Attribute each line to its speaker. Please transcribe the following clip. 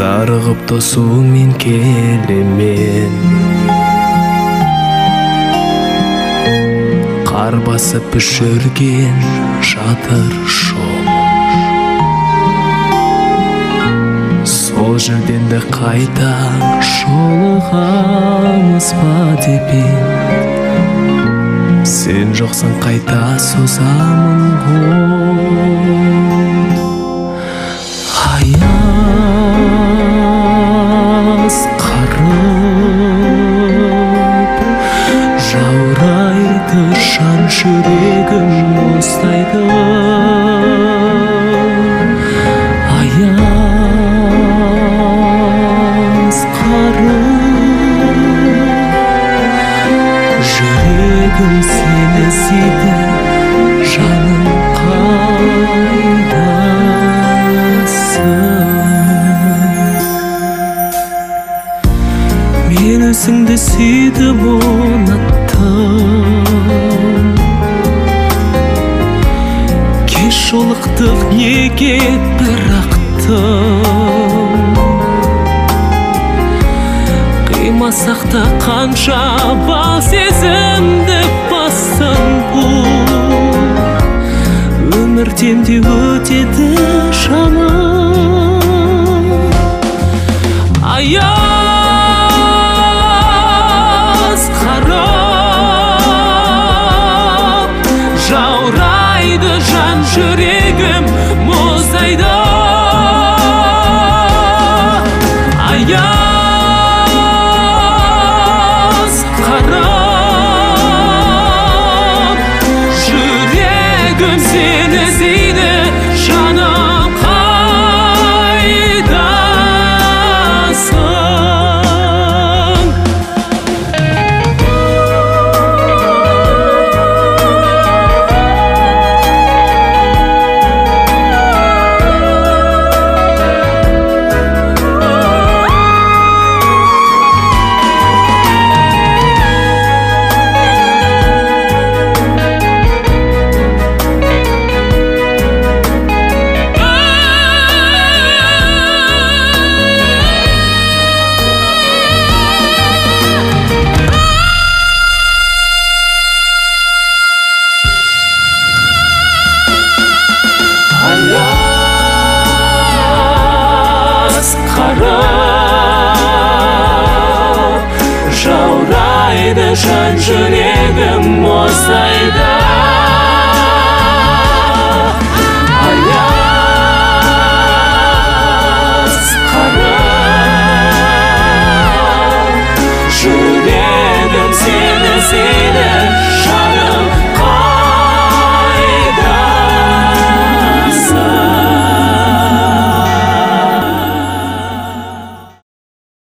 Speaker 1: зарығып тосумен келемен, қар басып үшірген жатыр шоң. Сол жерден де қайта жолығамыз ба деп ем, сен жоқсың қайта созамын ғой. Аяз қарып жаурайды жан жүрегім мұздайды. Аяз қарып жүрегім сені іздейді, жаным қайдасың? Мен өзіңді сүйдім, ұнаттым. Кеш жолықтық, неге бірақтым? Қимасақ та қанша бал сезімді бассын бұл, өмірден де өтеді жаным. Аяз қарып жаурайды жан жүрегім мұздайды. Аяз қарып жүрегім сені іздейді, жаным қайдасың? Жаурайды жан жүрегім мұздайды. Аяз қарып жүрегім сені іздейді,